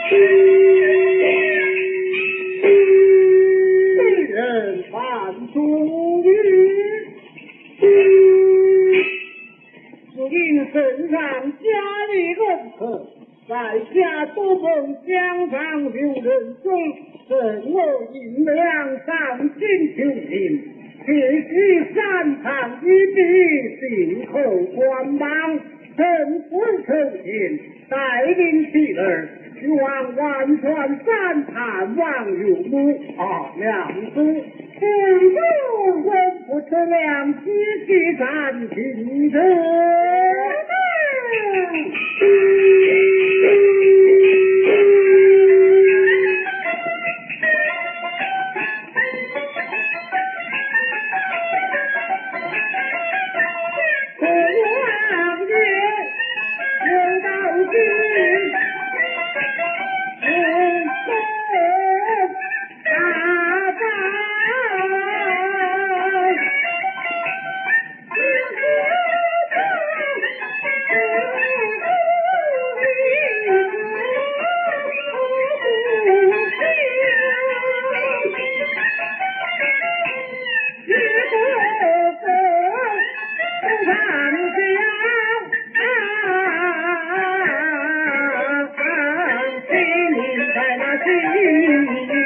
人犯忠于，只因身上加力恩赐，在家多奉乡上留人中，正我银两上进求名，必须三堂一笔，信口官帮，政府求情，带领其儿。希望万川三潭望有目啊，两子，不如我不测量积极战情者。心